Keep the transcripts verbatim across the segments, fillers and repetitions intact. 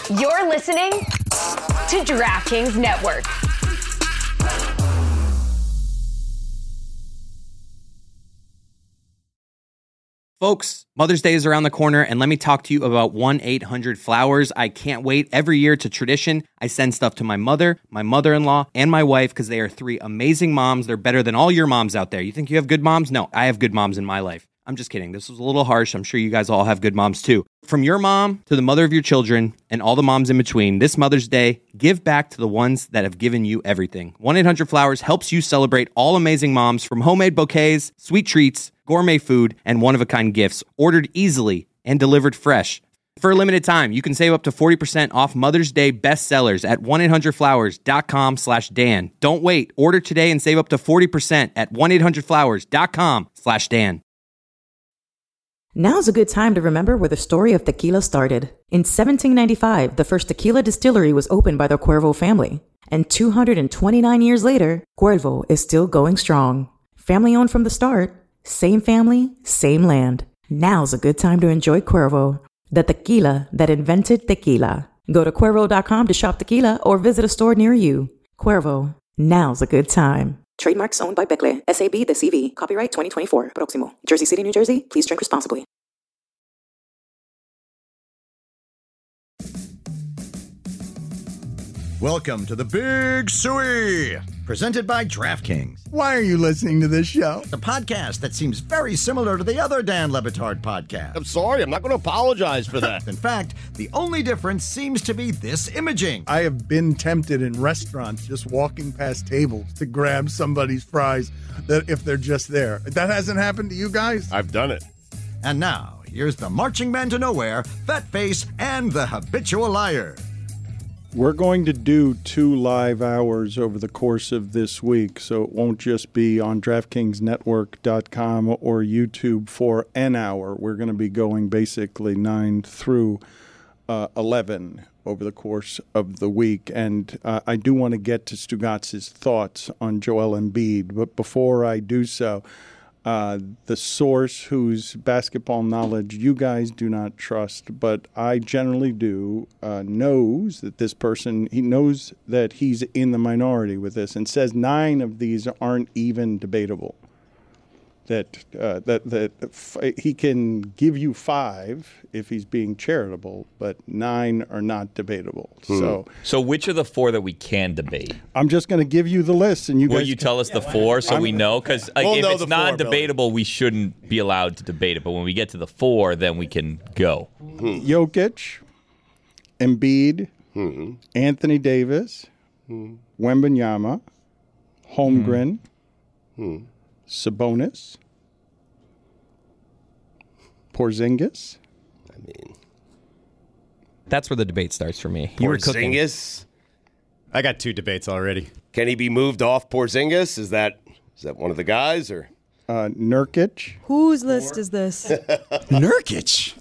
You're listening to DraftKings Network. Folks, Mother's Day is around the corner, and let me talk to you about one eight hundred flowers. I can't wait. Every year, it's a tradition. I send stuff to my mother, my mother-in-law, and my wife because they are three amazing moms. They're better than all your moms out there. You think you have good moms? No, I have good moms in my life. I'm just kidding. This was a little harsh. I'm sure you guys all have good moms too. From your mom to the mother of your children and all the moms in between, this Mother's Day, give back to the ones that have given you everything. one eight hundred flowers helps you celebrate all amazing moms, from homemade bouquets, sweet treats, gourmet food, and one-of-a-kind gifts, ordered easily and delivered fresh. For a limited time, you can save up to forty percent off Mother's Day bestsellers at one eight hundred flowers dot com slash Dan. Don't wait. Order today and save up to forty percent at one eight hundred flowers dot com slash Dan. Now's a good time to remember where the story of tequila started. In seventeen ninety-five, the first tequila distillery was opened by the Cuervo family. And two hundred twenty-nine years later, Cuervo is still going strong. Family owned from the start, same family, same land. Now's a good time to enjoy Cuervo, the tequila that invented tequila. Go to Cuervo dot com to shop tequila or visit a store near you. Cuervo, now's a good time. Trademarks owned by Becle, S A B de C V. Copyright twenty twenty-four. Próximo. Jersey City, New Jersey. Please drink responsibly. Welcome to the Big Suey, presented by DraftKings. Why are you listening to this show? The podcast that seems very similar to the other Dan Le Batard podcast. I'm sorry, I'm not going to apologize for that. In fact, the only difference seems to be this imaging. I have been tempted in restaurants just walking past tables to grab somebody's fries that if they're just there. That hasn't happened to you guys? I've done it. And now, here's the marching man to nowhere, Fat Face, and the habitual liar. We're going to do two live hours over the course of this week, so it won't just be on DraftKings Network dot com or YouTube for an hour. We're going to be going basically nine through uh, eleven over the course of the week. And uh, I do want to get to Stugatz's thoughts on Joel Embiid, but before I do so, Uh, the source whose basketball knowledge you guys do not trust, but I generally do, uh, knows that this person, he knows that he's in the minority with this and says nine of these aren't even debatable. That uh, that that f- he can give you five if he's being charitable, but nine are not debatable. Hmm. So, so which are the four that we can debate? I'm just going to give you the list, and you will guys you can, tell us the four so I'm, we know? Because like, we'll if know it's non-debatable, we shouldn't be allowed to debate it. But when we get to the four, then we can go. Hmm. Jokic, Embiid, hmm. Anthony Davis, hmm. Wembanyama, Holmgren. Hmm. Sabonis, Porzingis. I mean, that's where the debate starts for me. You were cooking. Porzingis. I got two debates already. Can he be moved off Porzingis? Is that is that one of the guys or uh, Nurkic? Whose list is this? Nurkic.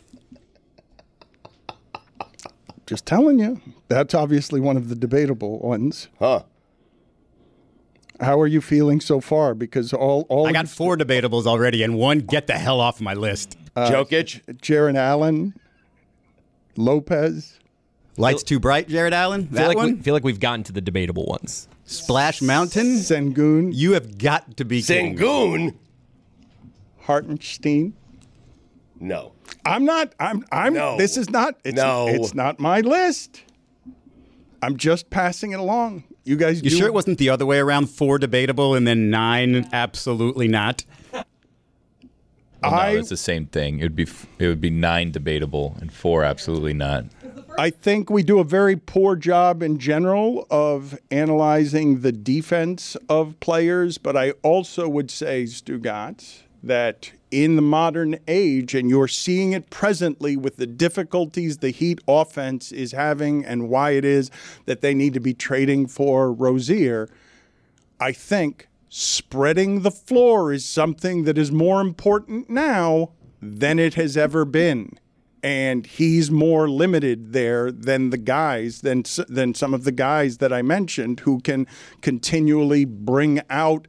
Just telling you, that's obviously one of the debatable ones. Huh. How are you feeling so far? Because all, all I got four debatables already, and one get the hell off my list. Uh, Jokic, Jared Allen, Lopez. Lights too bright, Jared Allen. That feel like one. We, feel like we've gotten to the debatable ones. Splash Mountain, Sengun. You have got to be Sengun. Hartenstein. No, I'm not. I'm. I'm. No. This is not. It's, no, it's not my list. I'm just passing it along. You guys. You do... sure it wasn't the other way around? Four debatable and then nine absolutely not. Well, no, I, it's the same thing. It would be it would be nine debatable and four absolutely not. I think we do a very poor job in general of analyzing the defense of players, but I also would say, Stugatz, that in the modern age, and you're seeing it presently with the difficulties the Heat offense is having and why it is that they need to be trading for Rozier, I think spreading the floor is something that is more important now than it has ever been. And he's more limited there than the guys, than than some of the guys that I mentioned who can continually bring out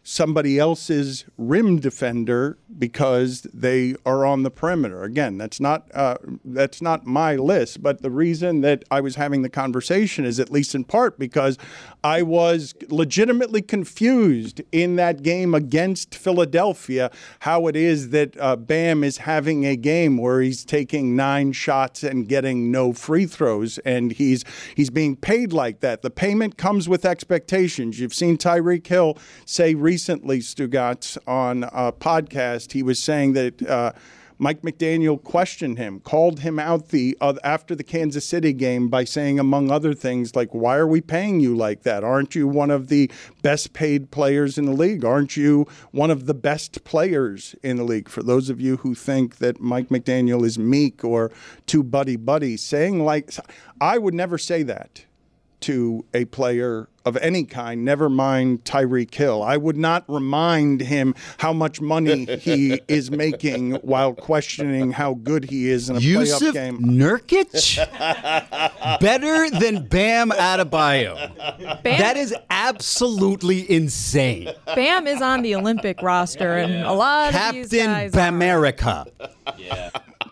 somebody else's rim defender because they are on the perimeter. Again, that's not uh, that's not my list, but the reason that I was having the conversation is at least in part because I was legitimately confused in that game against Philadelphia how it is that uh, Bam is having a game where he's taking nine shots and getting no free throws, and he's he's being paid like that. The payment comes with expectations. You've seen Tyreek Hill say recently Recently, Stugotz, on a podcast, he was saying that uh, Mike McDaniel questioned him, called him out the uh, after the Kansas City game by saying, among other things, like, why are we paying you like that? Aren't you one of the best paid players in the league? Aren't you one of the best players in the league? For those of you who think that Mike McDaniel is meek or too buddy-buddy, saying like, I would never say that to a player of any kind, never mind Tyreek Hill. I would not remind him how much money he is making while questioning how good he is in a Yusuf playoff game. Nurkic? Better than Bam Adebayo. Bam? That is absolutely insane. Bam is on the Olympic roster, and a lot of these guys Captain Bamerica. Yeah.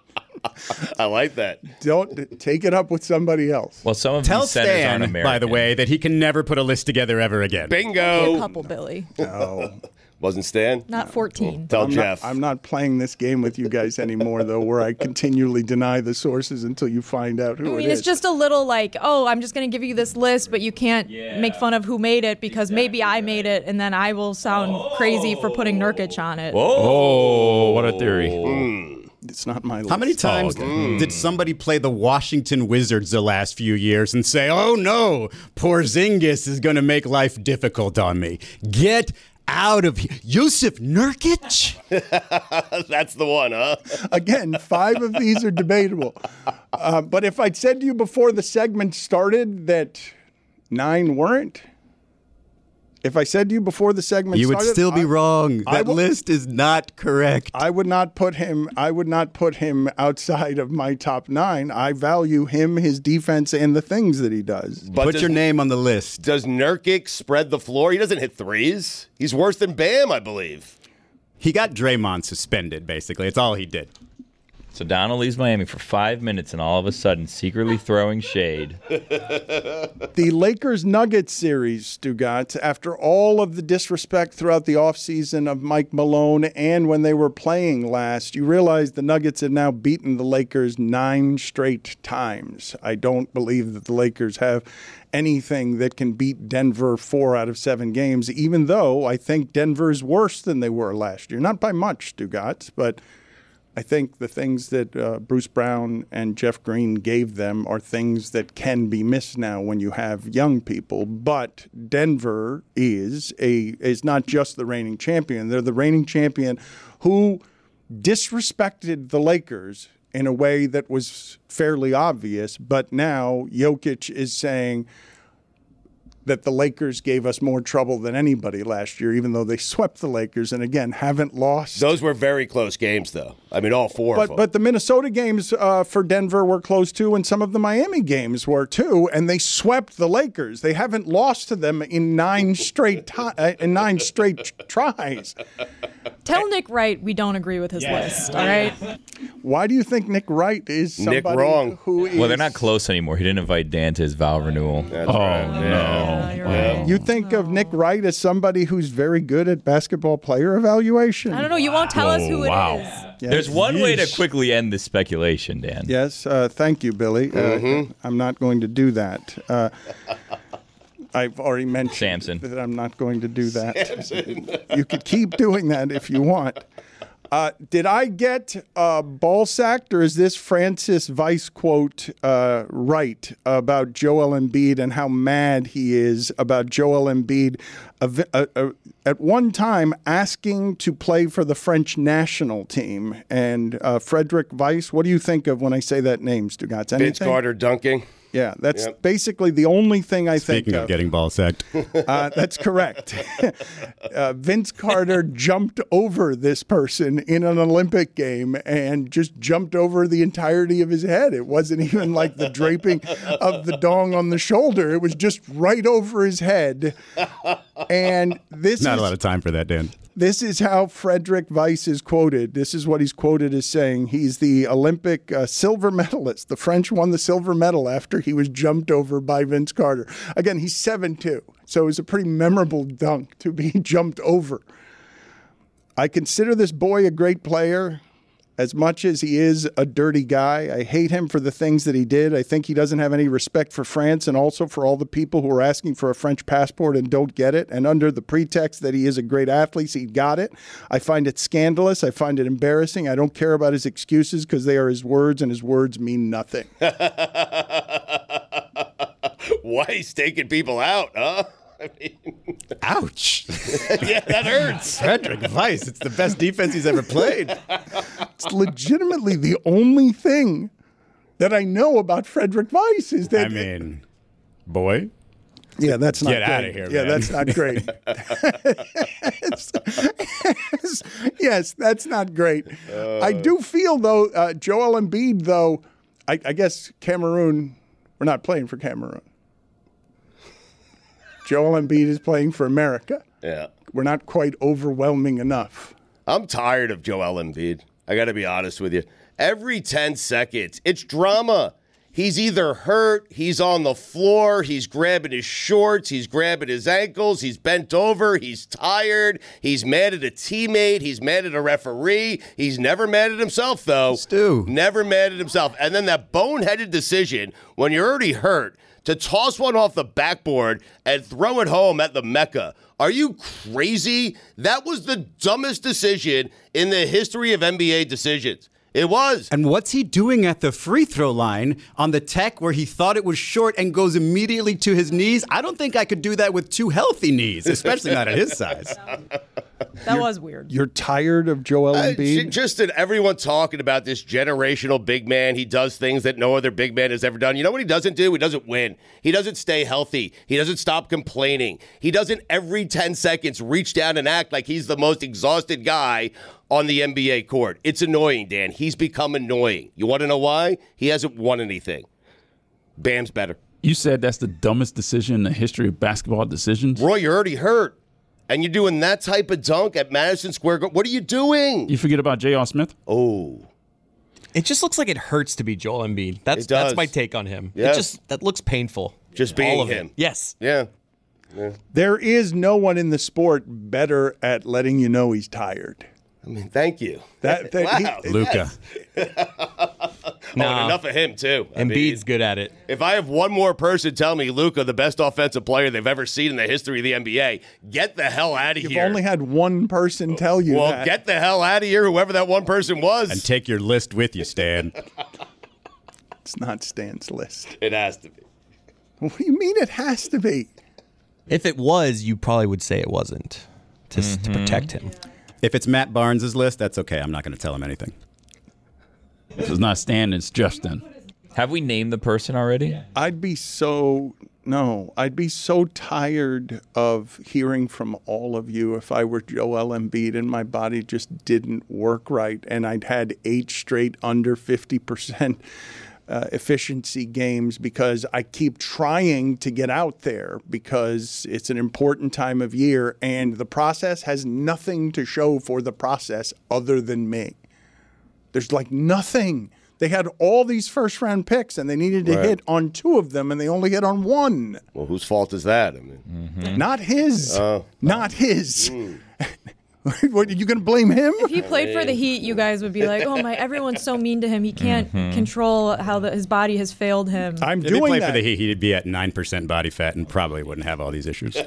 I like that. Don't take it up with somebody else. Well, some of Tell these centers aren't Stan, American. by the way, that he can never put a list together ever again. Bingo. a couple, Billy. No. Wasn't Stan? Not fourteen. Tell I'm Jeff. Not, I'm not playing this game with you guys anymore, though, where I continually deny the sources until you find out who I mean, it it's is. just a little like, oh, I'm just going to give you this list, but you can't Yeah. make fun of who made it because maybe I made it, and then I will sound crazy for putting Nurkic on it. Oh, what a theory. It's not my list. How many times did somebody play the Washington Wizards the last few years and say, oh no, Porzingis is going to make life difficult on me? Get out of here. Yusuf Nurkic? That's the one, huh? Again, five of these are debatable. Uh, but if I'd said to you before the segment started that nine weren't, if I said to you before the segment You would started, still be I- wrong. I That will- list is not correct. I would not put him. I would not put him outside of my top nine. I value him, his defense, and the things that he does. But Put does, your name on the list. does Nurkic spread the floor? He doesn't hit threes. He's worse than Bam, I believe. He got Draymond suspended, basically. It's all he did. So Donald leaves Miami for five minutes and all of a sudden secretly throwing shade. The Lakers-Nuggets series, Stugotz, after all of the disrespect throughout the offseason of Mike Malone and when they were playing last, you realize the Nuggets have now beaten the Lakers nine straight times. I don't believe that the Lakers have anything that can beat Denver four out of seven games, even though I think Denver is worse than they were last year. Not by much, Stugotz, but I think the things that uh, Bruce Brown and Jeff Green gave them are things that can be missed now when you have young people. But Denver is a is not just the reigning champion. They're the reigning champion who disrespected the Lakers in a way that was fairly obvious. But now Jokic is saying that the Lakers gave us more trouble than anybody last year, even though they swept the Lakers and, again, haven't lost. Those were very close games, though. I mean, all four But of them. but the Minnesota games uh, for Denver were close too, and some of the Miami games were too, and they swept the Lakers. They haven't lost to them in nine straight ti- uh, in nine straight tries. Tell Nick Wright we don't agree with his list, all right? Why do you think Nick Wright is Nick somebody wrong. who is? Well, they're not close anymore. He didn't invite Dan to his vow renewal. That's oh, right. no. Yeah, you're right. You think of Nick Wright as somebody who's very good at basketball player evaluation? I don't know. You won't tell us who it is. wow. Yes. There's one way to Yeesh. quickly end this speculation, Dan. Yes, uh, thank you, Billy. Uh, I'm not going to do that. Uh, I've already mentioned Samson. that I'm not going to do that. You could keep doing that if you want. Uh, did I get uh, ball sacked, or is this Francis Weiss quote uh, right about Joel Embiid and how mad he is about Joel Embiid uh, uh, uh, at one time asking to play for the French national team? And uh, Frederick Weiss, what do you think of when I say that name, Stugotz? Vince Carter dunking. Yeah, that's Yep. basically the only thing I Speaking think of of. getting ball sacked. Uh, that's correct. uh, Vince Carter jumped over this person in an Olympic game and just jumped over the entirety of his head. It wasn't even like the draping of the dong on the shoulder. It was just right over his head. And this Not is a lot of time for that, Dan. This is how Frederick Weiss is quoted. This is what he's quoted as saying. He's the Olympic uh, silver medalist. The French won the silver medal after he was jumped over by Vince Carter. Again, he's seven two, so it was a pretty memorable dunk to be jumped over. I consider this boy a great player. As much as he is a dirty guy, I hate him for the things that he did. I think he doesn't have any respect for France and also for all the people who are asking for a French passport and don't get it. And under the pretext that he is a great athlete, he got it. I find it scandalous. I find it embarrassing. I don't care about his excuses because they are his words, and his words mean nothing. Why he's taking people out, huh? I mean, ouch. Yeah, that hurts. Frederick Weiss, it's the best defense he's ever played. It's legitimately the only thing that I know about Frederick Weiss is that. I mean, boy. Yeah, that's not Get great. out of here, Yeah, man. that's not great. yes, yes, that's not great. Uh, I do feel, though, uh, Joel Embiid, though, I, I guess Cameroon, we're not playing for Cameroon. Joel Embiid is playing for America. Yeah. We're not quite overwhelming enough. I'm tired of Joel Embiid. I got to be honest with you. Every ten seconds, it's drama. He's either hurt, he's on the floor, he's grabbing his shorts, he's grabbing his ankles, he's bent over, he's tired, he's mad at a teammate, he's mad at a referee. He's never mad at himself, though. Stu. Never mad at himself. And then that boneheaded decision, when you're already hurt, to toss one off the backboard and throw it home at the Mecca. Are you crazy? That was the dumbest decision in the history of N B A decisions. It was. And what's he doing at the free throw line on the tech where he thought it was short and goes immediately to his knees? I don't think I could do that with two healthy knees, especially not at his size. That you're, was weird. You're tired of Joel Embiid? Uh, just that everyone talking about this generational big man. He does things that no other big man has ever done. You know what he doesn't do? He doesn't win. He doesn't stay healthy. He doesn't stop complaining. He doesn't every ten seconds reach down and act like he's the most exhausted guy on the N B A court. It's annoying, Dan. He's become annoying. You want to know why? He hasn't won anything. Bam's better. You said that's the dumbest decision in the history of basketball decisions? Roy, you're already hurt. And you're doing that type of dunk at Madison Square Garden. What are you doing? You forget about J R. Smith? Oh. It just looks like it hurts to be Joel Embiid. That's It does. that's my take on him. Yeah. It just that looks painful. Just being All of him. It. Yes. Yeah. yeah. There is no one in the sport better at letting you know he's tired. I mean, thank you. That, that wow. he, Luka. Oh, and enough of him, too. I Embiid's mean, good at it. If I have one more person tell me Luka, the best offensive player they've ever seen in the history of the N B A, get the hell out of You've here. only had one person tell you well, that. get the hell out of here, whoever that one person was. And take your list with you, Stan. It's not Stan's list. It has to be. What do you mean it has to be? If it was, you probably would say it wasn't to, mm-hmm. to protect him. If it's Matt Barnes' list, that's okay. I'm not going to tell him anything. If it's not Stan, it's Justin. Have we named the person already? I'd be so, no, I'd be so tired of hearing from all of you if I were Joel Embiid and my body just didn't work right and I'd had eight straight under fifty percent uh, efficiency games because I keep trying to get out there because it's an important time of year and the process has nothing to show for the process other than me. There's like nothing. They had all these first round picks and they needed to Right. hit on two of them and they only hit on one. Well, whose fault is that? I mean, Mm-hmm. Not his. Oh. Not his. Mm. What, are you going to blame him? If he played for the Heat, you guys would be like, "Oh my, everyone's so mean to him. He can't Mhm. control how the, his body has failed him." I'm if he played for the Heat, he'd be at nine percent body fat and probably wouldn't have all these issues.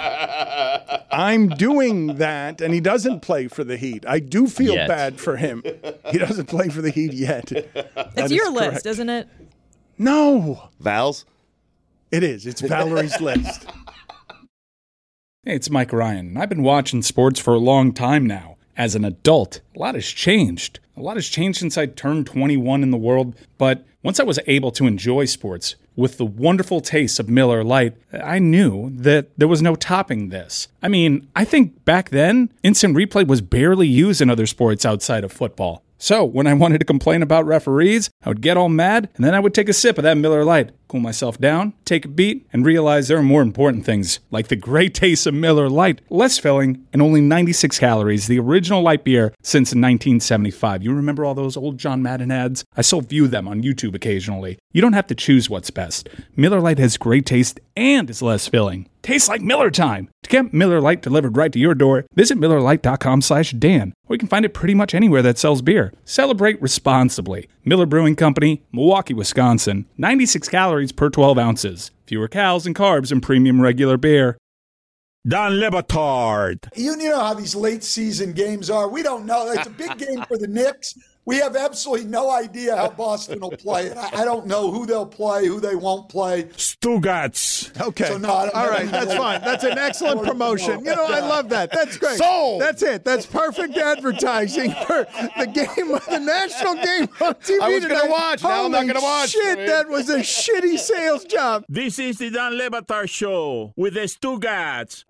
I'm doing that, and he doesn't play for the Heat. I do feel Yet. bad for him. He doesn't play for the Heat yet. It's That your is list, correct. isn't it? No. Val's? It is. It's Valerie's list. Hey, it's Mike Ryan. I've been watching sports for a long time now, as an adult, a lot has changed. A lot has changed since I turned twenty-one in the world, but once I was able to enjoy sports with the wonderful taste of Miller Lite, I knew that there was no topping this. I mean, I think back then, instant replay was barely used in other sports outside of football. So when I wanted to complain about referees, I would get all mad, and then I would take a sip of that Miller Lite, cool myself down, take a beat, and realize there are more important things, like the great taste of Miller Lite, less filling, and only ninety-six calories, the original light beer since nineteen seventy-five. You remember all those old John Madden ads? I still view them on YouTube occasionally. You don't have to choose what's best. Miller Lite has great taste and is less filling. Tastes like Miller time. To get Miller Lite delivered right to your door, visit Miller Lite dot com slash Dan, or you can find it pretty much anywhere that sells beer. Celebrate responsibly. Miller Brewing Company, Milwaukee, Wisconsin. ninety-six calories per twelve ounces. Fewer calories and carbs than premium regular beer. Don Le Batard. You, you know how these late season games are. We don't know. It's a big game for the Knicks. We have absolutely no idea how Boston will play. I, I don't know who they'll play, who they won't play. Stugats. Okay. So, no, I don't All right, that's fine. That's an excellent promotion. You know, I love that. That's great. Sold. That's it. That's perfect advertising for the game, the national game on T V I was tonight. going to watch. Now I'm not going to watch. Shit, I mean. that was a shitty sales job. This is the Don Le Batard Show with the Stugats.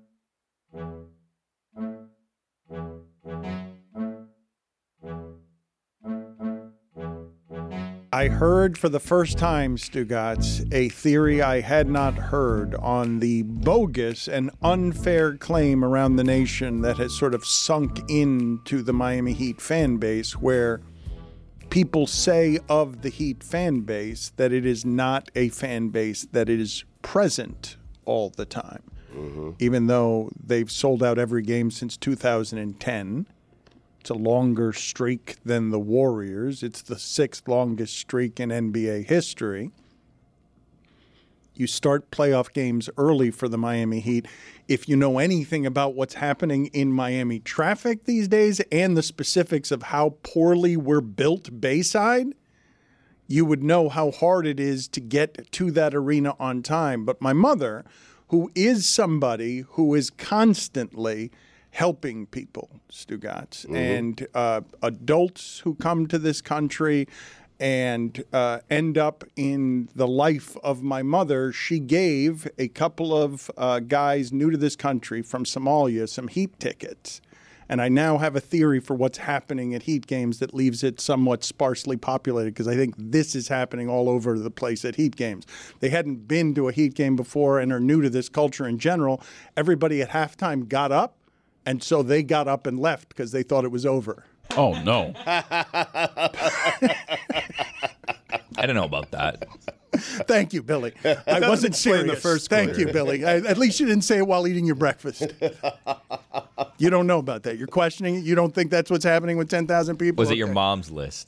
I heard for the first time, Stugats, a theory I had not heard on the bogus and unfair claim around the nation that has sort of sunk into the Miami Heat fan base, where people say of the Heat fan base that it is not a fan base that is present all the time. Mm-hmm. Even though they've sold out every game since two thousand ten. It's a longer streak than the Warriors. It's the sixth longest streak in N B A history. You start playoff games early for the Miami Heat. If you know anything about what's happening in Miami traffic these days and the specifics of how poorly we're built Bayside, you would know how hard it is to get to that arena on time. But my mother, who is somebody who is constantly helping people, Stugats, mm-hmm. and uh, adults who come to this country and uh, end up in the life of my mother, she gave a couple of uh, guys new to this country from Somalia some Heat tickets. And I now have a theory for what's happening at Heat games that leaves it somewhat sparsely populated, because I think this is happening all over the place at Heat games. They hadn't been to a Heat game before and are new to this culture in general. Everybody at halftime got up, and so they got up and left because they thought it was over. Oh, no. I don't know about that. Thank you, Billy. I wasn't serious. In the first Thank quarter. you, Billy. I, at least you didn't say it while eating your breakfast. You don't know about that. You're questioning it. You don't think that's what's happening with ten thousand people? Was it Okay. your mom's list?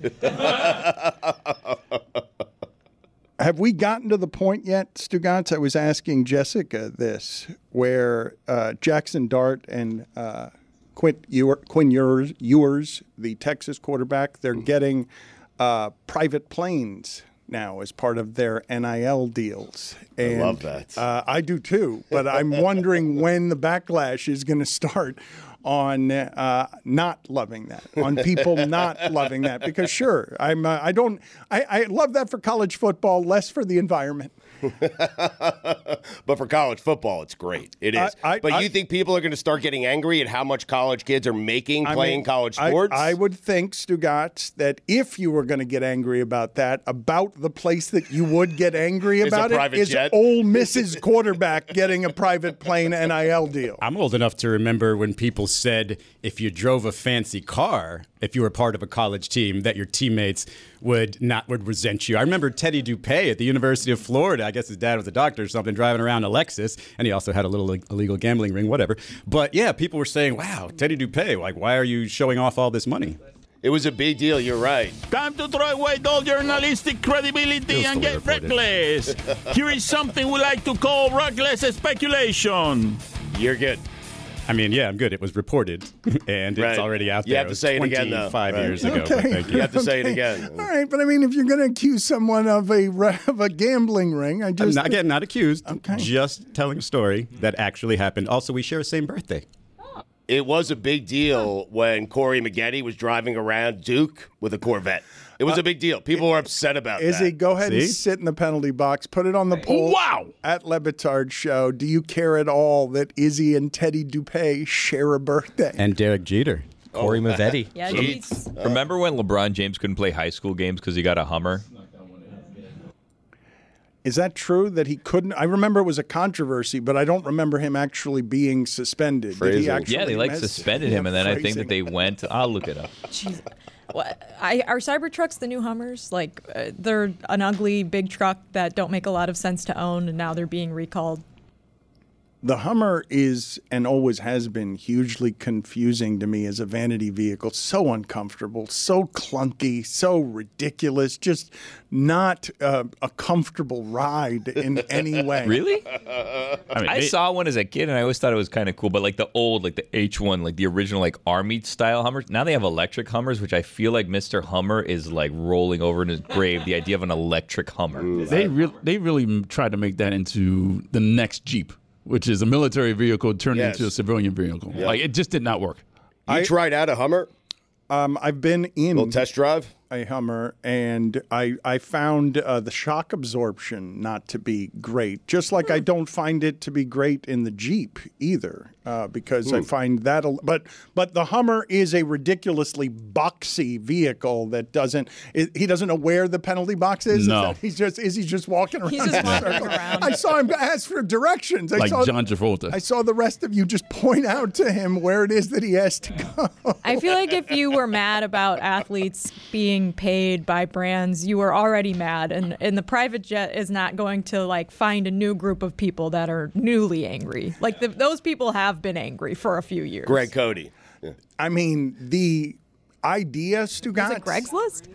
Have we gotten to the point yet, Stugats? I was asking Jessica this, where uh, Jackson Dart and uh, Quint Ewer, Quinn Ewers, Ewers, the Texas quarterback, they're getting uh, private planes now as part of their N I L deals. And, I love that. Uh, I do too, but I'm wondering when the backlash is going to start on uh, not loving that, on people not loving that. Because sure, I'm. Uh, I don't. I, I love that for college football, less for the environment. But for college football, it's great. It is. I- I- but I- you think people are going to start getting angry at how much college kids are making I playing mean, college I- sports? I, would think, Stugats, that if you were going to get angry about that, about the place that you would get angry Is a about it private is jet. Ole Miss's quarterback getting a private plane N I L deal. I'm old enough to remember when people said if you drove a fancy car, if you were part of a college team, that your teammates would not would resent you. I remember Teddy Dupay at the University of Florida. I guess his dad was a doctor or something, driving around a Lexus, and he also had a little illegal gambling ring, whatever. But yeah, people were saying, "Wow, Teddy Dupay, like, why are you showing off all this money?" It was a big deal. You're right. Time to throw away all journalistic credibility and get reckless. Here is something we like to call reckless speculation. You're good. I mean, yeah, I'm good. It was reported, and Right. it's already out You there. have to say it again, though. twenty-five Right. years ago. Okay. But thank you. You have to say it Okay. again. All right, but I mean, if you're going to accuse someone of a of a gambling ring, I I'm just not again not accused. Okay. Just telling a story that actually happened. Also, we share the same birthday. It was a big deal when Corey Maggette was driving around Duke with a Corvette. It was a big deal. People were upset about Izzy, that. Izzy, go ahead See? and sit in the penalty box. Put it on the poll. Wow. At Le Batard Show. Do you care at all that Izzy and Teddy Dupay share a birthday? And Derek Jeter. Corey Mavetti. Yeah, So, remember when LeBron James couldn't play high school games because he got a Hummer? Is that true that he couldn't? I remember it was a controversy, but I don't remember him actually being suspended. Did he actually yeah, they like miss- suspended him, and then I think Phrasing. that they went. I'll look it up. Jeez. What, I, are Cybertrucks the new Hummers? Like, uh, they're an ugly big truck that don't make a lot of sense to own, and now they're being recalled. The Hummer is and always has been hugely confusing to me as a vanity vehicle. So uncomfortable, so clunky, so ridiculous. Just not uh, a comfortable ride in any way. Really? I I, mean, they- saw one as a kid, and I always thought it was kind of cool. But like the old, like the H one, like the original, like Army style Hummers. Now they have electric Hummers, which I feel like Mister Hummer is like rolling over in his grave. The idea of an electric Hummer. They really, they really tried to make that into the next Jeep, which is a military vehicle turned Yes. into a civilian vehicle. Yeah. Like, it just did not work. You I- tried out a Hummer? Um, I've been in Little test drive? a Hummer, and I I found uh, the shock absorption not to be great. Just like I don't find it to be great in the Jeep either, uh, because I Hmm. find that. A, but but the Hummer is a ridiculously boxy vehicle that doesn't. It, he doesn't know where the penalty box is. Is No. that- he's just is he just walking around? He's just in a wandering circle? around. I saw him ask for directions. I Like saw, John Travolta. I saw the rest of you just point out to him where it is that he has to go. I feel like if you were mad about athletes being paid by brands, you were already mad, and, and the private jet is not going to like find a new group of people that are newly angry. Like the, those people have been angry for a few years. Greg Cody. Yeah. I mean, the idea, Is Stugatz, it Greg's list?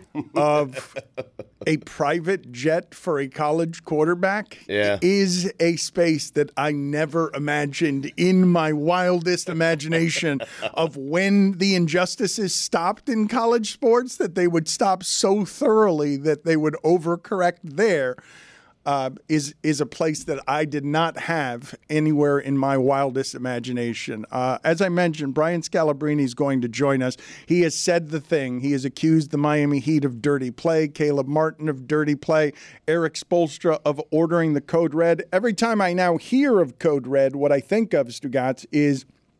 of a private jet for a college quarterback Yeah. is a space that I never imagined in my wildest imagination of when the injustices stopped in college sports, that they would stop so thoroughly that they would overcorrect there. Uh, is is a place that I did not have anywhere in my wildest imagination. Uh, as I mentioned, Brian Scalabrine is going to join us. He has said the thing. He has accused the Miami Heat of dirty play, Caleb Martin of dirty play, Eric Spoelstra of ordering the Code Red. Every time I now hear of Code Red, what I think of, Stugatz, is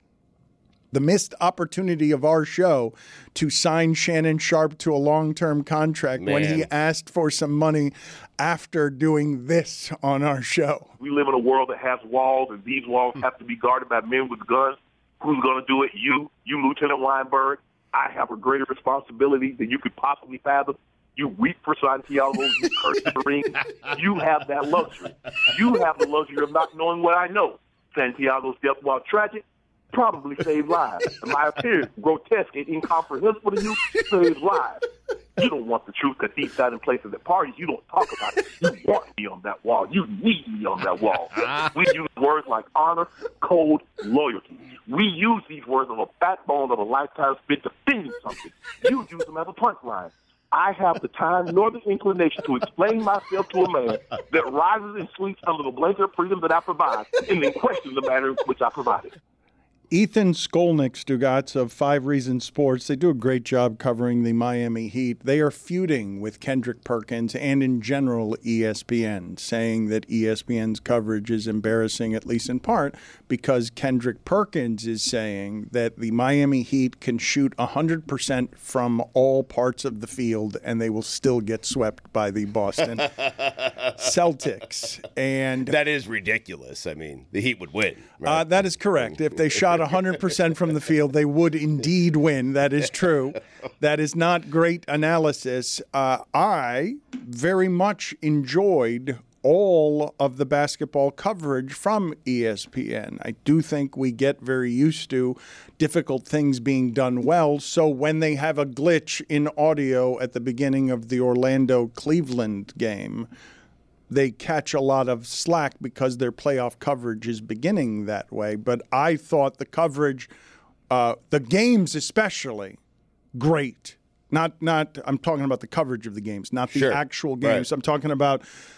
the missed opportunity of our show to sign Shannon Sharp to a long-term contract when he Man. asked for some money after doing this on our show. We live in a world that has walls, and these walls have to be guarded by men with guns. Who's going to do it? You, you, Lieutenant Weinberg. I have a greater responsibility than you could possibly fathom. You weep for Santiago. You curse the ring. You have that luxury. You have the luxury of not knowing what I know. Santiago's death, while tragic, probably saved lives. And my appearance, grotesque and incomprehensible to you, saves lives. You don't want the truth because deep down in places at parties, you don't talk about it. You want me on that wall. You need me on that wall. We use words like honor, code, loyalty. We use these words on the backbone of a lifetime spent defending something. You use them as a punchline. I have the time nor the inclination to explain myself to a man that rises and sleeps under the blanket of freedom that I provide and then questions the manner in which I provide it. Ethan Skolnick, Stugatz of Five Reasons Sports, they do a great job covering the Miami Heat. They are feuding with Kendrick Perkins and, in general, E S P N, saying that E S P N's coverage is embarrassing, at least in part, because Kendrick Perkins is saying that the Miami Heat can shoot one hundred percent from all parts of the field and they will still get swept by the Boston Celtics. And that is ridiculous. I mean, the Heat would win. Right? Uh, that is correct. If they shot one hundred percent from the field, they would indeed win. That is true. That is not great analysis. Uh, I very much enjoyed all of the basketball coverage from E S P N. I do think we get very used to difficult things being done well. So when they have a glitch in audio at the beginning of the Orlando-Cleveland game, they catch a lot of slack because their playoff coverage is beginning that way. But I thought the coverage, uh, the games especially, great. Not, not. I'm talking about the coverage of the games, not the Sure. actual games. Right. I'm talking about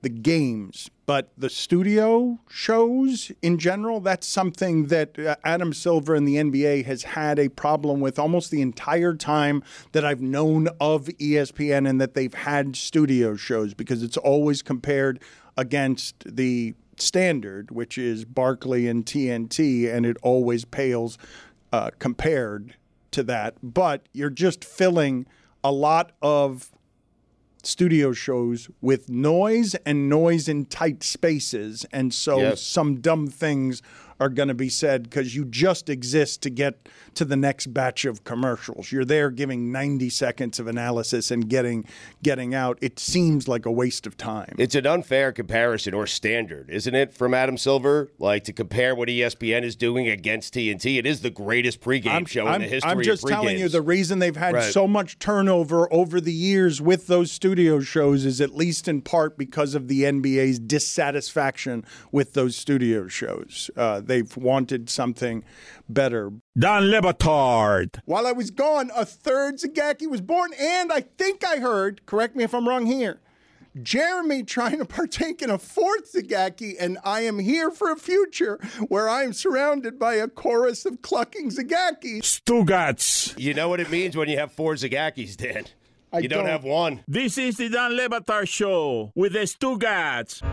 the games, but the studio shows in general, that's something that uh, Adam Silver and the N B A has had a problem with almost the entire time that I've known of E S P N and that they've had studio shows, because it's always compared against the standard, which is Barkley and T N T, and it always pales uh, compared to that. But you're just filling a lot of studio shows with noise and noise in tight spaces, and so yes. some dumb things are going to be said because you just exist to get to the next batch of commercials. You're there giving ninety seconds of analysis and getting getting out. It seems like a waste of time. It's an unfair comparison or standard, isn't it, from Adam Silver? Like, to compare what E S P N is doing against T N T. It is the greatest pregame I'm, show I'm, in the history of I'm just pre-games. telling you, the reason they've had Right. so much turnover over the years with those studio shows is at least in part because of the N B A's dissatisfaction with those studio shows. Uh, they've wanted something better. Dan Le Batard. While I was gone, a third Zagacki was born, and I think I heard, correct me if I'm wrong here, Jeremy trying to partake in a fourth Zagacki, and I am here for a future where I am surrounded by a chorus of clucking Zagackis. Stugats. You know what it means when you have four Zagackis, Dan. I you don't, don't. have one. This is the Dan Le Batard Show with the Stugats.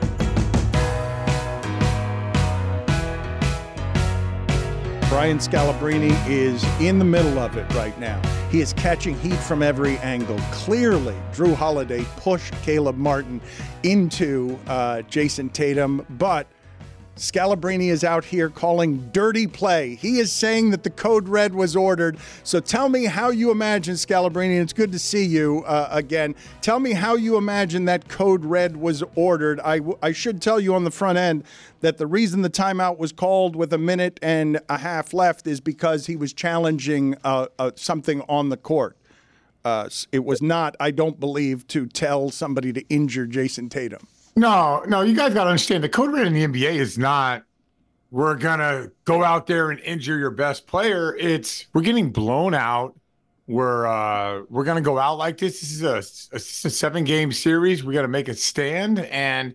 Brian Scalabrine is in the middle of it right now. He is catching heat from every angle. Clearly, Drew Holiday pushed Caleb Martin into uh, Jason Tatum, but Scalabrine is out here calling dirty play. He is saying that the code red was ordered. So tell me how you imagine, Scalabrine, and it's good to see you uh, again. Tell me how you imagine that code red was ordered. I, w- I should tell you on the front end that the reason the timeout was called with a minute and a half left is because he was challenging uh, uh, something on the court. Uh, it was not, I don't believe, to tell somebody to injure Jason Tatum. No, no, you guys got to understand the code red in the N B A is not we're going to go out there and injure your best player. It's we're getting blown out. We're uh, we're going to go out like this. This is a, a, a seven-game series. We got to make a stand. And,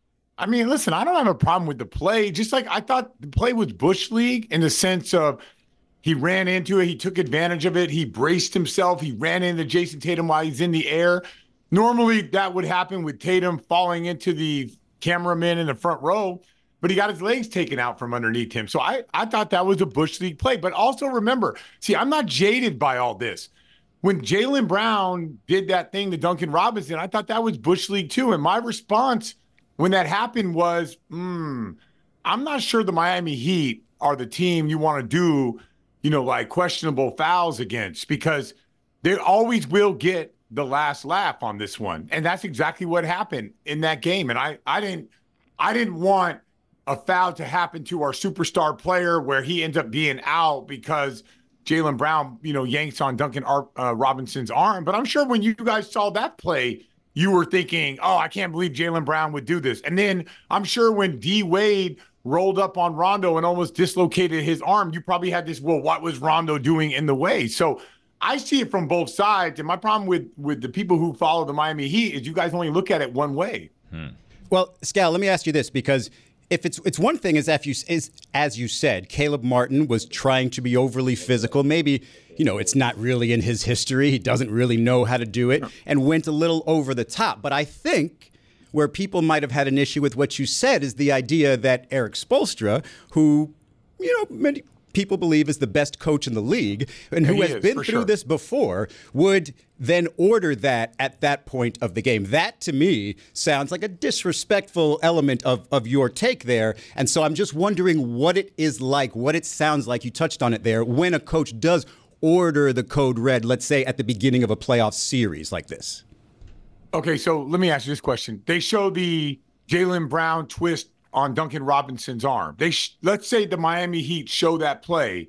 I mean, listen, I don't have a problem with the play. Just like I thought the play was Bush League in the sense of he ran into it. He took advantage of it. He braced himself. He ran into Jason Tatum while he's in the air. Normally, that would happen with Tatum falling into the cameraman in the front row, but he got his legs taken out from underneath him. So I, I thought that was a Bush League play. But also remember, see, I'm not jaded by all this. When Jaylen Brown did that thing to Duncan Robinson, I thought that was Bush League too. And my response when that happened was, hmm, I'm not sure the Miami Heat are the team you want to do, you know, like questionable fouls against, because they always will get the last laugh on this one. And that's exactly what happened in that game. And I, I didn't, I didn't want a foul to happen to our superstar player where he ends up being out because Jaylen Brown, you know, yanks on Duncan uh, Robinson's arm. But I'm sure when you guys saw that play, you were thinking, oh, I can't believe Jaylen Brown would do this. And then I'm sure when D Wade rolled up on Rondo and almost dislocated his arm, you probably had this, well, what was Rondo doing in the way? So I see it from both sides, and my problem with, with the people who follow the Miami Heat is you guys only look at it one way. Hmm. Well, Scal, let me ask you this, because if it's it's one thing, is, if you, is as you said, Caleb Martin was trying to be overly physical. Maybe, you know, it's not really in his history. He doesn't really know how to do it, and went a little over the top. But I think where people might have had an issue with what you said is the idea that Eric Spoelstra, who, you know, many people believe is the best coach in the league and who he has is, been for through sure. this before, would then order that at that point of the game. That, to me, sounds like a disrespectful element of, of your take there. And so I'm just wondering what it is like, what it sounds like, you touched on it there, when a coach does order the code red, let's say at the beginning of a playoff series like this. Okay, so let me ask you this question. They show the Jaylen Brown twist on Duncan Robinson's arm. They sh- let's say the Miami Heat show that play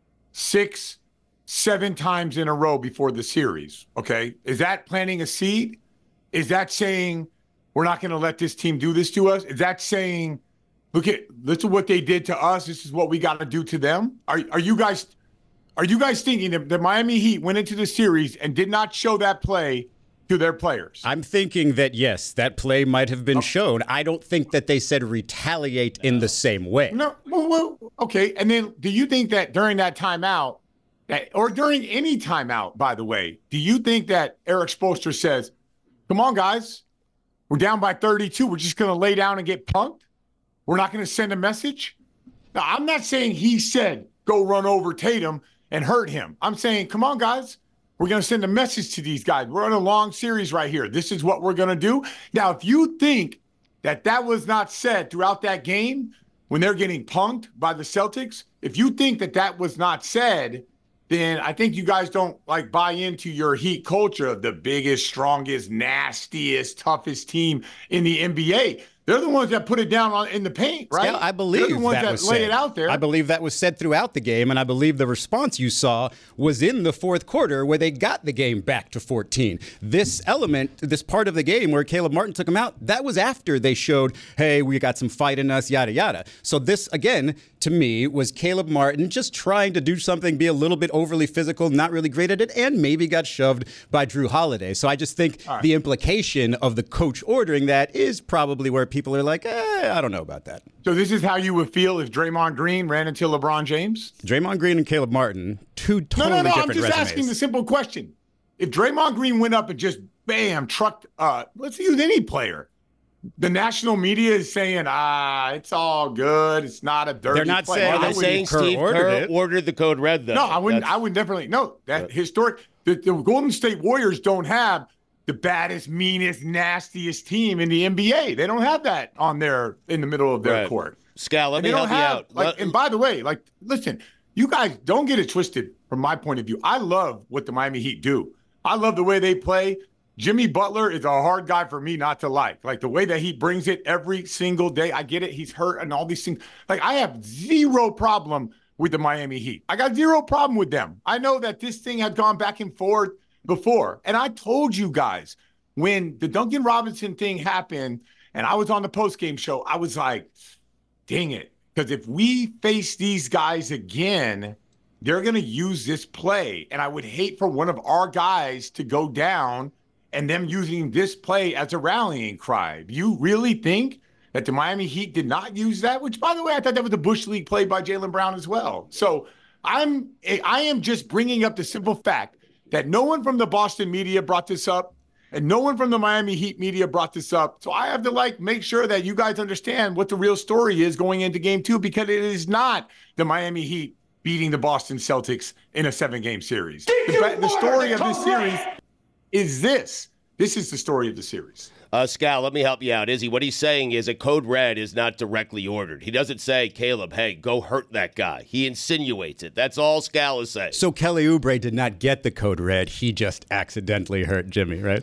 six, seven times in a row before the series. Okay, is that planting a seed? Is that saying we're not going to let this team do this to us? Is that saying, look at this is what they did to us. This is what we got to do to them? Are are you guys are you guys thinking that the Miami Heat went into the series and did not show that play to their players. I'm thinking that, yes, that play might have been shown. I don't think that they said retaliate in the same way. No, well, well, okay. And then do you think that during that timeout, that, or during any timeout, by the way, do you think that Eric Spoelstra says, come on, guys, we're down by thirty-two. We're just going to lay down and get punked? We're not going to send a message? Now, I'm not saying he said, go run over Tatum and hurt him. I'm saying, come on, guys. We're going to send a message to these guys. We're on a long series right here. This is what we're going to do. Now, if you think that that was not said throughout that game when they're getting punked by the Celtics, if you think that that was not said, then I think you guys don't like buy into your Heat culture of the biggest, strongest, nastiest, toughest team in the N B A. They're the ones that put it down on, in the paint, right? Yeah, I believe They're the ones that, that, was lay said. it out there. I believe that was said throughout the game, and I believe the response you saw was in the fourth quarter where they got the game back to fourteen. This element, this part of the game where Caleb Martin took him out, that was after they showed, hey, we got some fight in us, yada, yada. So this, again, to me, was Caleb Martin just trying to do something, be a little bit overly physical, not really great at it, and maybe got shoved by Drew Holiday. So I just think right. the implication of the coach ordering that is probably where people are like, eh, I don't know about that. So this is how you would feel if Draymond Green ran into LeBron James? Draymond Green and Caleb Martin, two totally no, no, no, different I'm just resumes. asking the simple question. If Draymond Green went up and just, bam, trucked, uh, let's use any player. The national media is saying, ah, it's all good. It's not a dirty They're not play. Saying, Are they're saying Kerr Steve ordered Kerr it. ordered the code red, though. No, I wouldn't. That's, I would definitely no. That historic. The, the Golden State Warriors don't have the baddest, meanest, nastiest team in the N B A. They don't have that on their in the middle of their right. court. Scal, let and me they help don't you have, out. Like, let, and by the way, like, listen, you guys don't get it twisted. From my point of view, I love what the Miami Heat do. I love the way they play. Jimmy Butler is a hard guy for me not to like. Like the way that he brings it every single day. I get it. He's hurt and all these things. Like I have zero problem with the Miami Heat. I got zero problem with them. I know that this thing had gone back and forth before. And I told you guys when the Duncan Robinson thing happened and I was on the postgame show, I was like, dang it. Because if we face these guys again, they're going to use this play. And I would hate for one of our guys to go down and them using this play as a rallying cry. You really think that the Miami Heat did not use that? Which, by the way, I thought that was a Bush League play by Jaylen Brown as well. So I'm, I am just bringing up the simple fact that no one from the Boston media brought this up, and no one from the Miami Heat media brought this up. So I have to like make sure that you guys understand what the real story is going into game two, because it is not the Miami Heat beating the Boston Celtics in a seven-game series. The, the story of this series is this. This is the story of the series. Uh, Scal, let me help you out. Izzy, what he's saying is a code red is not directly ordered. He doesn't say, Caleb, hey, go hurt that guy. He insinuates it. That's all Scal is saying. So Kelly Oubre did not get the code red. He just accidentally hurt Jimmy, right?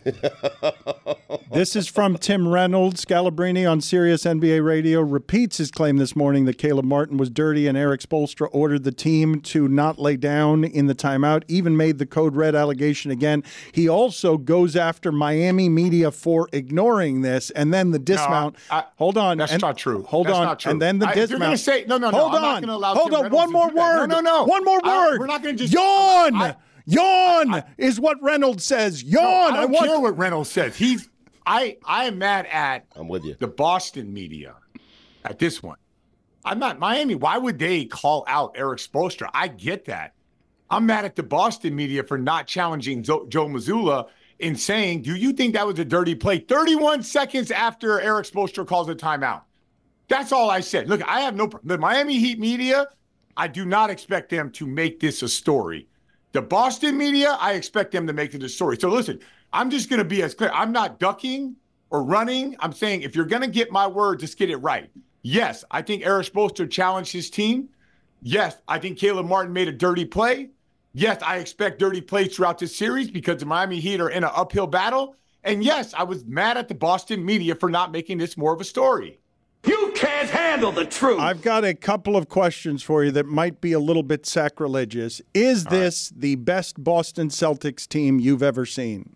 This is from Tim Reynolds. Scalabrini on Sirius N B A Radio repeats his claim this morning that Caleb Martin was dirty and Eric Spoelstra ordered the team to not lay down in the timeout, even made the code red allegation again. He also goes after Miami media for ignoring ignoring this, and then the dismount. No, I, hold on. That's and, not true. Hold that's on. Not true. And then the I, dismount. You're going to say, no, no, no. Hold I'm on. not going to allow hold Tim on. One more word. No, no, no. One more I, word. we're not going to just. Yawn. I, Yawn I, is what Reynolds says. Yawn. No, I don't I want, care what Reynolds says. He's. I. I am mad at. I'm with you. The Boston media, at this one. I'm not Miami. Why would they call out Eric Spoelstra? I get that. I'm mad at the Boston media for not challenging Joe, Joe Mazzulla in saying, do you think that was a dirty play? thirty-one seconds after Eric Spoelstra calls a timeout. That's all I said. Look, I have no problem. The Miami Heat media, I do not expect them to make this a story. The Boston media, I expect them to make it a story. So listen, I'm just going to be as clear. I'm not ducking or running. I'm saying if you're going to get my word, just get it right. Yes, I think Eric Spoelstra challenged his team. Yes, I think Caleb Martin made a dirty play. Yes, I expect dirty plays throughout this series because the Miami Heat are in an uphill battle. And yes, I was mad at the Boston media for not making this more of a story. You can't handle the truth. I've got a couple of questions for you that might be a little bit sacrilegious. Is All this right. the best Boston Celtics team you've ever seen?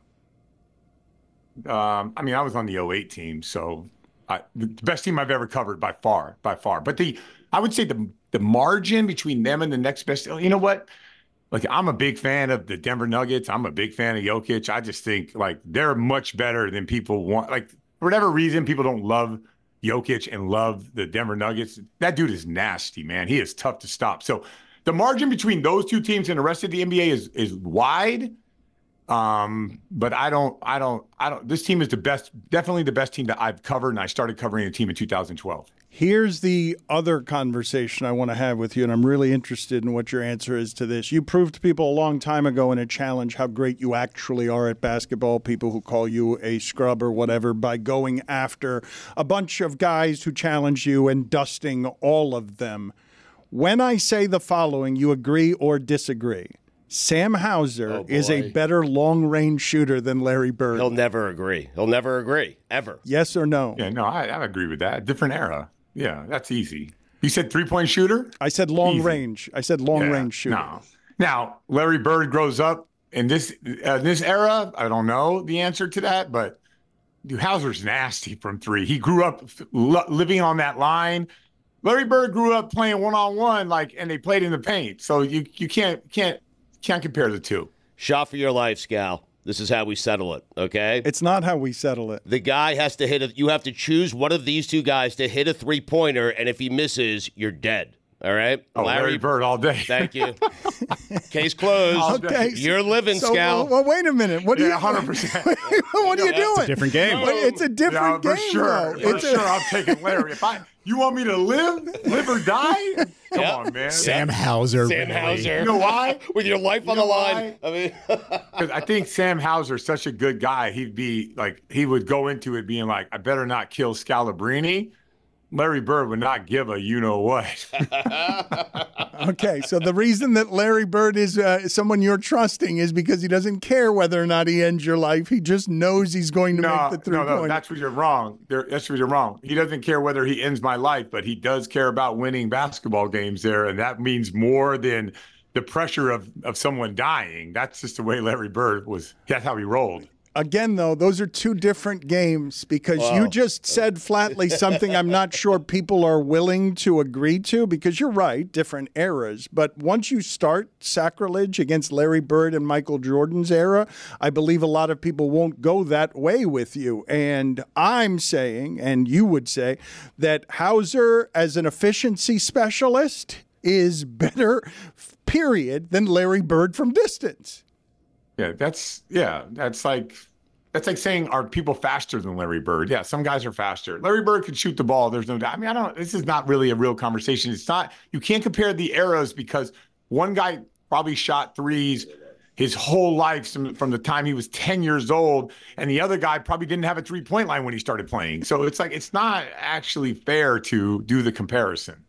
Um, I mean, I was on the oh eight team, so I, the best team I've ever covered by far, by far. But the I would say the the margin between them and the next best, you know what? like I'm a big fan of the Denver Nuggets. I'm a big fan of Jokic. I just think like they're much better than people want. Like for whatever reason, people don't love Jokic and love the Denver Nuggets. That dude is nasty, man. He is tough to stop. So the margin between those two teams and the rest of the N B A is is wide. Um, but I don't, I don't, I don't, this team is the best, definitely the best team that I've covered. And I started covering a team in two thousand twelve. Here's the other conversation I want to have with you, and I'm really interested in what your answer is to this. You proved to people a long time ago in a challenge how great you actually are at basketball, people who call you a scrub or whatever, by going after a bunch of guys who challenge you and dusting all of them. When I say the following, you agree or disagree? Sam Hauser Oh, is a boy. better long-range shooter than Larry Bird. He'll never agree. He'll never agree, ever. Yes or no? Yeah, no, I, I agree with that. Different era. Yeah, that's easy. You said three-point shooter? I said long Easy. range. I said long-range shooter. No. Now, Larry Bird grows up in this uh, this era. I don't know the answer to that, but dude, Hauser's nasty from three. He grew up lo- living on that line. Larry Bird grew up playing one-on-one, like, and they played in the paint. So you you can't can't can't compare the two. Shot for your life, Scal. This is how we settle it, okay? It's not how we settle it. The guy has to hit a, you have to choose one of these two guys to hit a three-pointer, and if he misses, you're dead. All right? Oh, Larry Bird all day. Thank you. Case closed. Okay. You're living, So, Scal. well, well, wait a minute. What do Yeah, you? one hundred percent. What are you doing? It's a different game. But it's a different yeah, for game, sure. though. For It's a- sure, I'm taking Larry. If I, you want me to live, live or die? Come Yep. on, man. Sam Hauser. Sam really. Hauser. You know why? With your life on You the know line. I mean, 'Cause I think Sam Hauser's such a good guy. He'd be like, he would go into it being like, I better not kill Scalabrini. Larry Bird would not give a you know what. Okay, so the reason that Larry Bird is uh, someone you're trusting is because he doesn't care whether or not he ends your life. He just knows he's going to No, make the three no, no, point. that's where you're wrong. There, that's where you're wrong. He doesn't care whether he ends my life, but he does care about winning basketball games there, and that means more than the pressure of of someone dying. That's just the way Larry Bird was. That's how he rolled. Again, though, those are two different games because Wow. you just said flatly something I'm not sure people are willing to agree to because you're right, different eras. But once you start sacrilege against Larry Bird and Michael Jordan's era, I believe a lot of people won't go that way with you. And I'm saying, and you would say, that Hauser as an efficiency specialist is better, period, than Larry Bird from distance. Yeah, that's yeah, that's like that's like saying are people faster than Larry Bird? Yeah, some guys are faster. Larry Bird could shoot the ball. There's no doubt. I mean, I don't. This is not really a real conversation. It's not. You can't compare the eras because one guy probably shot threes his whole life from, from the time he was ten years old, and the other guy probably didn't have a three point line when he started playing. So it's like it's not actually fair to do the comparison.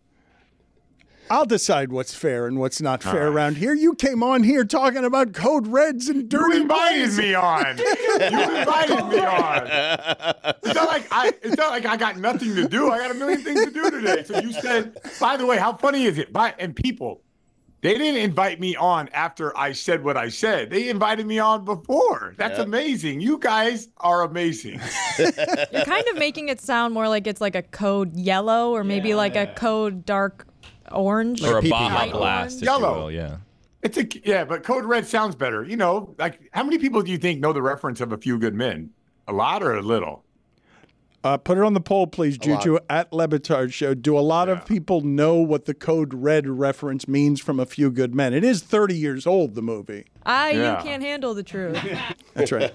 I'll decide what's fair and what's not fair All right. around here. You came on here talking about code reds and dirty You invited plays. me on. You invited me on. It's not like I. It's not like I got nothing to do. I got a million things to do today. So you said. By the way, how funny is it? By and people, they didn't invite me on after I said what I said. They invited me on before. That's Yep. amazing. You guys are amazing. You're kind of making it sound more like it's like a code yellow or maybe like a code dark orange. Or a P P. Baja Light Blast, if Yellow. you will, yeah. It's a yeah, but Code Red sounds better. You know, like how many people do you think know the reference of A Few Good Men? A lot or a little? Uh, put it on the poll, please, Juju, at Lebitard Show. Do a lot of people know what the code red reference means from A Few Good Men? It is thirty years old, the movie. Ah, Yeah. you can't handle the truth. That's right.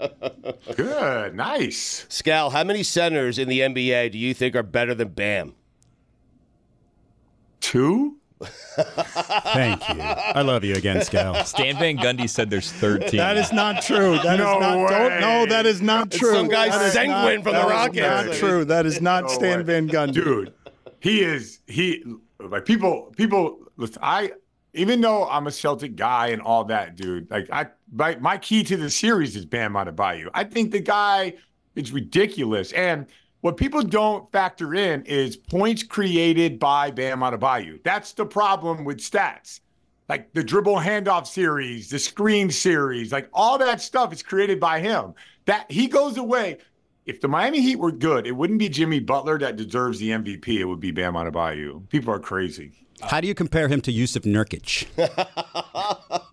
Good, nice. Scal, how many centers in the N B A do you think are better than Bam? Two? Thank you. I love you again, Scal. Stan Van Gundy said there's thirteen. That is not true. That is No not. Don't, way. no, that is not It's true. some guy That is sanguine not- from the that is Rockets. Not true. That is not No Stan way. Van Gundy. Dude, he is he like people people listen, I even though I'm a Celtic guy and all that, dude, like I my, my key to the series is Bam Adebayo. I think the guy is ridiculous. And what people don't factor in is points created by Bam Adebayo. That's the problem with stats. Like the dribble handoff series, the screen series, like all that stuff is created by him. That he goes away. If the Miami Heat were good, it wouldn't be Jimmy Butler that deserves the M V P. It would be Bam Adebayo. People are crazy. How do you compare him to Yusuf Nurkic?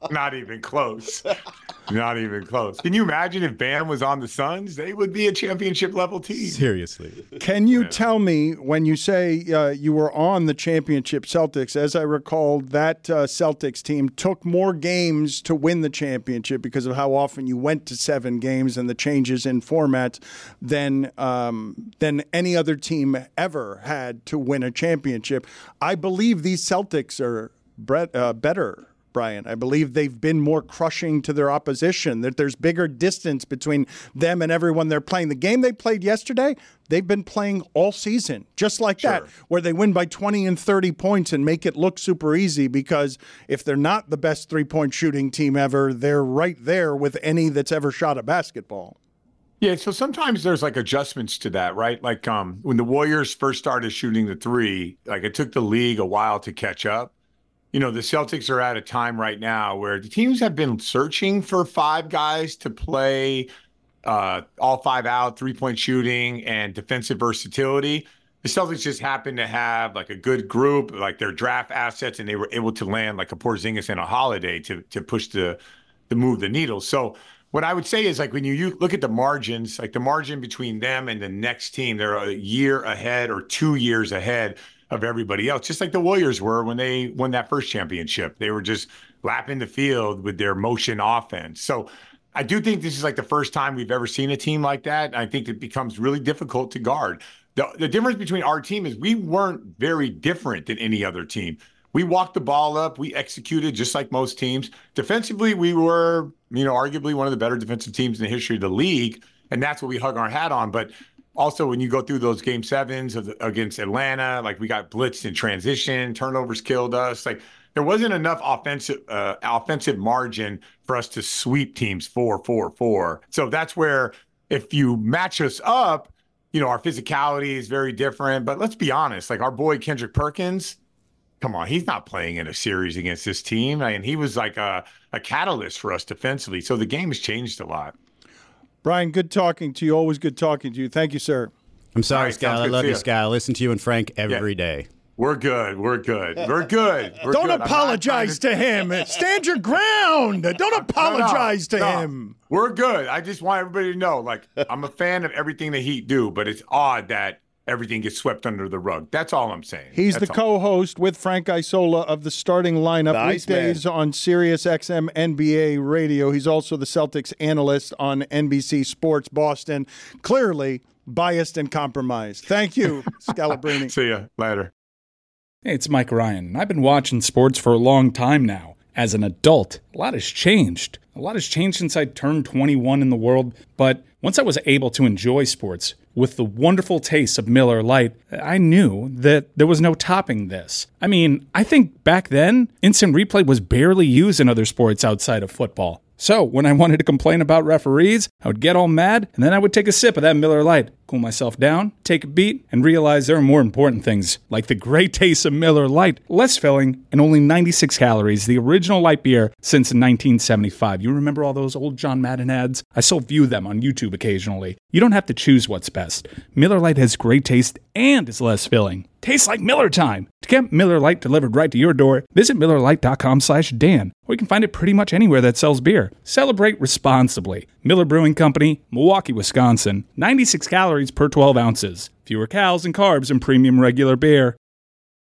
Not even close. Not even close. Can you imagine if Bam was on the Suns? They would be a championship level team. Seriously. Can you tell me, when you say uh, you were on the championship Celtics, as I recall, that uh, Celtics team took more games to win the championship because of how often you went to seven games and the changes in formats than um, than any other team ever had to win a championship. I believe these Celtics are bre- uh, better. Brian, I believe they've been more crushing to their opposition, that there's bigger distance between them and everyone they're playing. The game they played yesterday, they've been playing all season, just like sure. that, where they win by twenty and thirty points and make it look super easy, because if they're not the best three-point shooting team ever, they're right there with any that's ever shot a basketball. Yeah, so sometimes there's like adjustments to that, right? Like um, when the Warriors first started shooting the three, like it took the league a while to catch up. You know, the Celtics are at a time right now where the teams have been searching for five guys to play uh, all five out, three-point shooting, and defensive versatility. The Celtics just happen to have like a good group, like their draft assets, and they were able to land like a Porzingis and a Holiday to to push the to move the needle. So what I would say is, like, when you, you look at the margins, like the margin between them and the next team, they're a year ahead or two years ahead of everybody else, just like the Warriors were when they won that first championship. They were just lapping the field with their motion offense. So I do think this is like the first time we've ever seen a team like that. I think it becomes really difficult to guard. The, the difference between our team is we weren't very different than any other team. We walked the ball up. We executed just like most teams. Defensively, we were, you know, arguably one of the better defensive teams in the history of the league, and that's what we hung our hat on. But also, when you go through those game sevens of the, against Atlanta, like we got blitzed in transition, turnovers killed us. Like there wasn't enough offensive uh, offensive margin for us to sweep teams four, four, four. So that's where, if you match us up, you know, our physicality is very different. But let's be honest, like our boy Kendrick Perkins, come on, he's not playing in a series against this team. I mean, he was like a, a catalyst for us defensively. So the game has changed a lot. Brian, good talking to you. Always good talking to you. Thank you, sir. I'm sorry, right, Scal. I love you, Scal. I listen to you and Frank every yeah. day. We're good. We're good. We're good. We're Don't good. apologize to, to him. Stand your ground. Don't apologize no, no, to no. him. We're good. I just want everybody to know, like, I'm a fan of everything the Heat do, but it's odd that everything gets swept under the rug. That's all I'm saying. He's That's the all. co-host with Frank Isola of the Starting Lineup Nice, weekdays man. on Sirius X M N B A Radio. He's also the Celtics analyst on N B C Sports Boston. Clearly biased and compromised. Thank you, Scalabrine. See ya later. Hey, it's Mike Ryan. I've been watching sports for a long time now. As an adult, a lot has changed. A lot has changed since I turned twenty-one in the world, but once I was able to enjoy sports with the wonderful taste of Miller Lite, I knew that there was no topping this. I mean, I think back then, instant replay was barely used in other sports outside of football. So when I wanted to complain about referees, I would get all mad, and then I would take a sip of that Miller Lite, cool myself down, take a beat, and realize there are more important things, like the great taste of Miller Lite, less filling, and only ninety-six calories, the original light beer since nineteen seventy-five. You remember all those old John Madden ads? I still view them on YouTube occasionally. You don't have to choose what's best. Miller Lite has great taste and is less filling. Tastes like Miller time. To get Miller Lite delivered right to your door, visit Miller Lite dot com slash Dan, or you can find it pretty much anywhere that sells beer. Celebrate responsibly. Miller Brewing Company, Milwaukee, Wisconsin. ninety-six calories per twelve ounces. Fewer calories and carbs than premium regular beer.